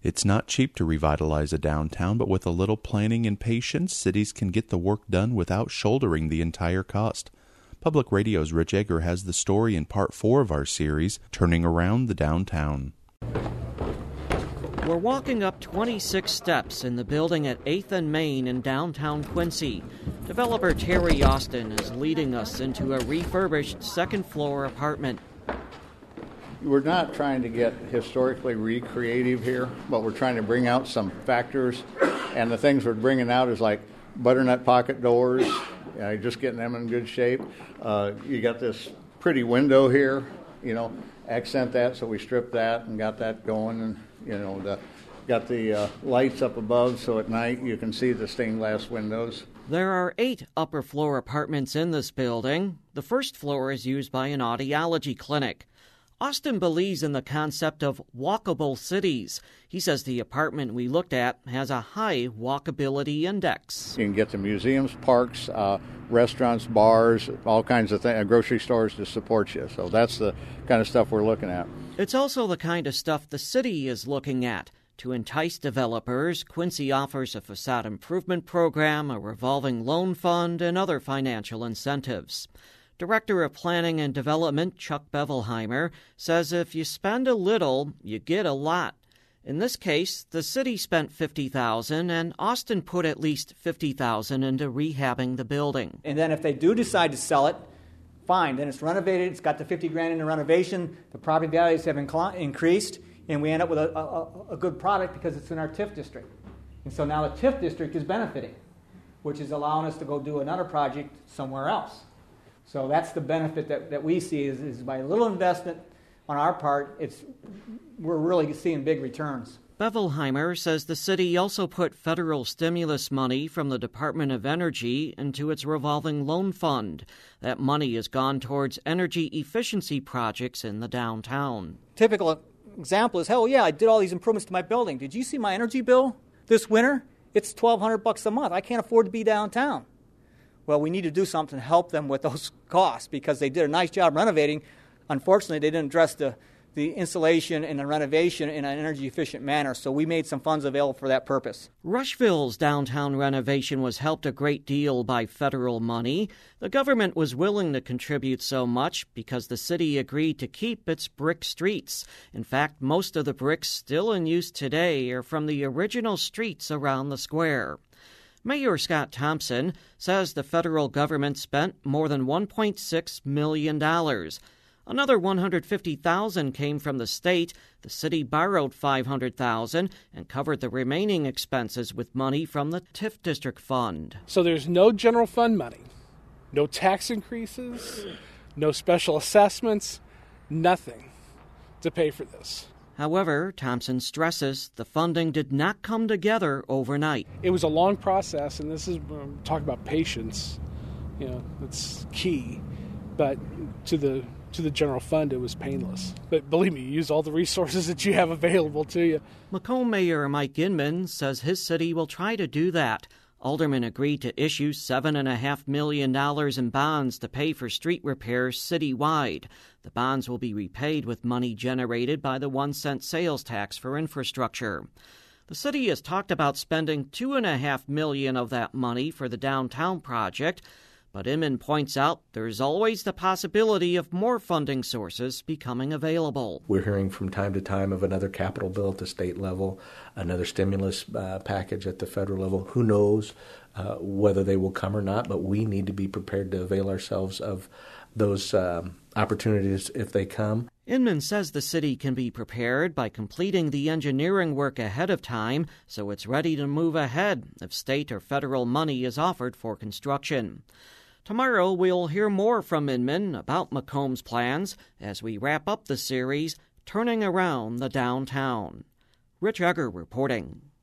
It's not cheap to revitalize a downtown, but with a little planning and patience, cities can get the work done without shouldering the entire cost. Public Radio's Rich Egger has the story in Part 4 of our series, Turning Around the Downtown. We're walking up 26 steps in the building at 8th and Main in downtown Quincy. Developer Terry Austin is leading us into a refurbished second-floor apartment. We're not trying to get historically recreative here, but we're trying to bring out some factors. And the things we're bringing out is like butternut pocket doors, just getting them in good shape. You got this pretty window here, accent that, so we stripped that and got that going. And, got the lights up above, so at night you can see the stained glass windows. There are 8 upper-floor apartments in this building. The first floor is used by an audiology clinic. Austin believes in the concept of walkable cities. He says the apartment we looked at has a high walkability index. You can get to museums, parks, restaurants, bars, all kinds of things, grocery stores to support you. So that's the kind of stuff we're looking at. It's also the kind of stuff the city is looking at. To entice developers, Quincy offers a facade improvement program, a revolving loan fund, and other financial incentives. Director of Planning and Development Chuck Bevelheimer says if you spend a little, you get a lot. In this case, the city spent $50,000 and Austin put at least $50,000 into rehabbing the building. And then if they do decide to sell it, fine. Then it's renovated. It's got the $50,000 in the renovation. The property values have increased, and we end up with a good product because it's in our TIF district. And so now the TIF district is benefiting, which is allowing us to go do another project somewhere else. So that's the benefit that we see is by a little investment on our part, we're really seeing big returns. Bevelheimer says the city also put federal stimulus money from the Department of Energy into its revolving loan fund. That money has gone towards energy efficiency projects in the downtown. Typical example is, hell yeah, I did all these improvements to my building. Did you see my energy bill this winter? It's $1,200 a month. I can't afford to be downtown. Well, we need to do something to help them with those costs because they did a nice job renovating. Unfortunately, they didn't address the installation and the renovation in an energy-efficient manner, so we made some funds available for that purpose. Rushville's downtown renovation was helped a great deal by federal money. The government was willing to contribute so much because the city agreed to keep its brick streets. In fact, most of the bricks still in use today are from the original streets around the square. Mayor Scott Thompson says the federal government spent more than $1.6 million. Another $150,000 came from the state. The city borrowed $500,000 and covered the remaining expenses with money from the TIF district fund. So there's no general fund money, no tax increases, no special assessments, nothing to pay for this. However, Thompson stresses the funding did not come together overnight. It was a long process, and this is talk about patience. It's key. But to the general fund, it was painless. But believe me, you use all the resources that you have available to you. Macomb Mayor Mike Inman says his city will try to do that. Aldermen agreed to issue $7.5 million in bonds to pay for street repairs citywide. The bonds will be repaid with money generated by the 1-cent sales tax for infrastructure. The city has talked about spending $2.5 million of that money for the downtown project, but Inman points out there's always the possibility of more funding sources becoming available. We're hearing from time to time of another capital bill at the state level, another stimulus package at the federal level. Who knows whether they will come or not, but we need to be prepared to avail ourselves of those opportunities if they come. Inman says the city can be prepared by completing the engineering work ahead of time so it's ready to move ahead if state or federal money is offered for construction. Tomorrow, we'll hear more from Inman about Macomb's plans as we wrap up the series, Turning Around the Downtown. Rich Egger reporting.